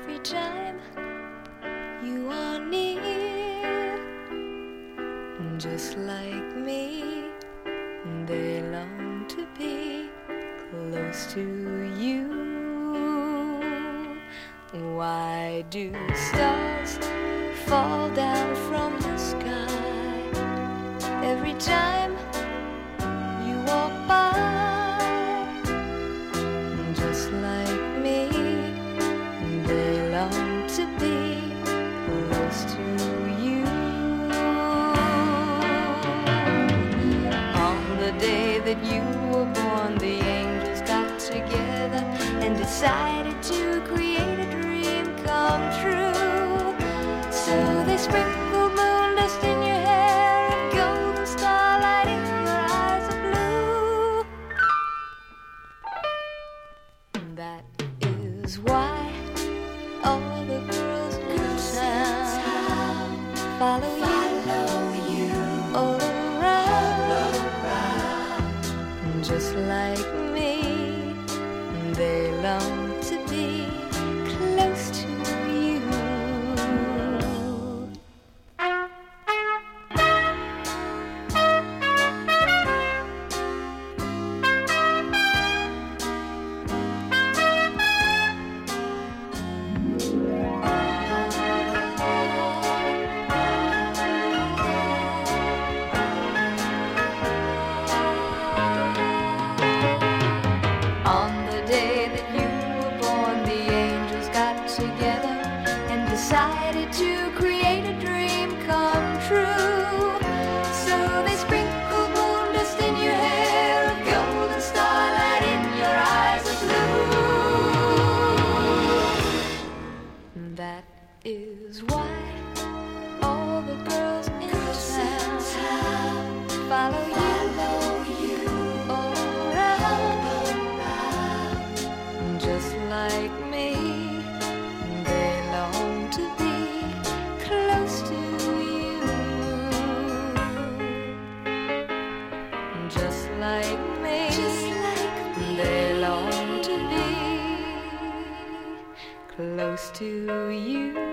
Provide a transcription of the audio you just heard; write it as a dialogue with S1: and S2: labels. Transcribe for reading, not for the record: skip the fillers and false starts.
S1: every time you are near. Just like me, they long to be close to you. Why do stars fall down from the sky every time you walk by? Just like me, they long to be close to you. On the day that you were born, the angels got together and decided to create a dream come true. So they sprinkled moon dust in your hair and golden starlight in your eyes of blue. That is why all the girls in town follow you all around. Just like me, they long to be close to you. On the day that you were born, the angels got together and decided to create a dream come true. So they sprinkled moon dust in your hair, a golden starlight in your eyes of blue. That is why all the girls in town follow you all around. Just like me, they long to be close to you. Just like me, they long to be close to you.